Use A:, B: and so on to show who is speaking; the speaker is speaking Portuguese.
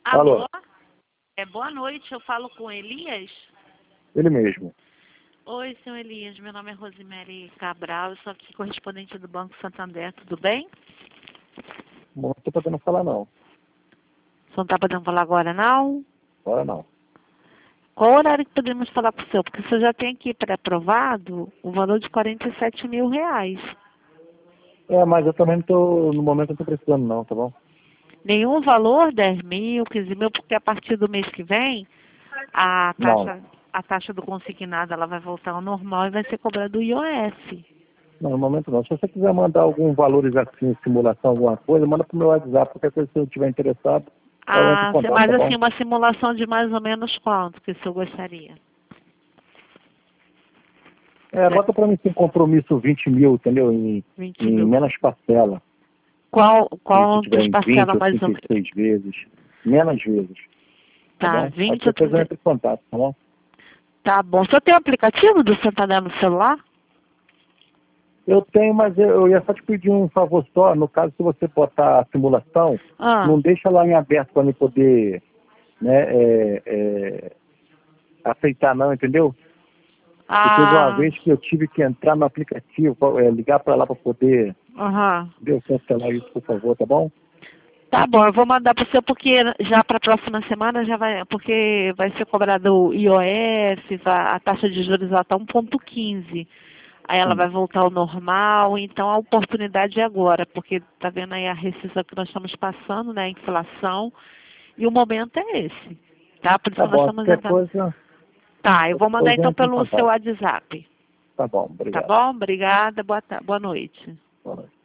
A: Alô?
B: Alô? Boa noite, eu falo com Elias?
A: Ele mesmo.
B: Oi, senhor Elias, meu nome é Rosemary Cabral, eu sou aqui correspondente do Banco Santander, tudo bem?
A: Não estou podendo falar, não.
B: Você não está podendo falar agora, não?
A: Agora não.
B: Qual horário que podemos falar para o senhor? Porque o senhor já tem aqui pré-aprovado o valor de R$ 47 mil.
A: Mas eu também não tô, no momento não estou precisando, não, tá bom?
B: Nenhum valor, 10 mil, 15 mil, porque a partir do mês que vem, a
A: Não.
B: taxa, a taxa do consignado ela vai voltar ao normal e vai ser cobrado o IOF.
A: Não, no momento não. Se você quiser mandar algum valores assim, simulação, alguma coisa, manda pro meu WhatsApp, qualquer coisa se eu estiver interessado, eu entro em
B: Ah,
A: contato,
B: mas
A: tá
B: assim,
A: bom?
B: uma simulação de mais ou menos quanto que o senhor gostaria?
A: Bota pra mim sem compromisso 20 mil, entendeu? Em
B: 20 mil.
A: menos parcela. Se
B: Qual
A: tiver
B: das
A: em 20
B: parcelas
A: ou
B: mais ou menos?
A: 36 vezes, menos vezes, tá
B: Tá,
A: bom? Aí
B: 20 ou
A: qualquer coisa eu
B: 30.
A: entro em contato, tá bom?
B: Tá bom. O senhor tem o aplicativo do Santander no celular?
A: Eu tenho, mas eu ia só te pedir um favor só. No caso, se você botar a simulação,
B: Ah.
A: não deixa lá em aberto para mim poder, né, aceitar não, entendeu? Porque teve uma
B: Ah.
A: vez que eu tive que entrar no aplicativo, ligar para lá para poder,
B: Aham.
A: entendeu? Cancelar isso, por favor, tá bom?
B: Tá bom, eu vou mandar para o senhor porque já para a próxima semana já vai, porque vai ser cobrado o IOF, a taxa de juros já está 1,15. Aí ela
A: Sim.
B: vai voltar ao normal, então a oportunidade é agora, porque tá vendo aí a recessão que nós estamos passando, né, a inflação, e o momento é esse, tá? Por isso
A: Tá
B: que nós
A: bom,
B: estamos
A: qualquer
B: entrando.
A: coisa,
B: Tá, eu vou mandar
A: depois eu
B: então
A: entro em
B: pelo seu
A: contato.
B: WhatsApp.
A: Tá bom,
B: Tá
A: obrigado.
B: bom? Obrigada, boa noite.
A: Boa noite.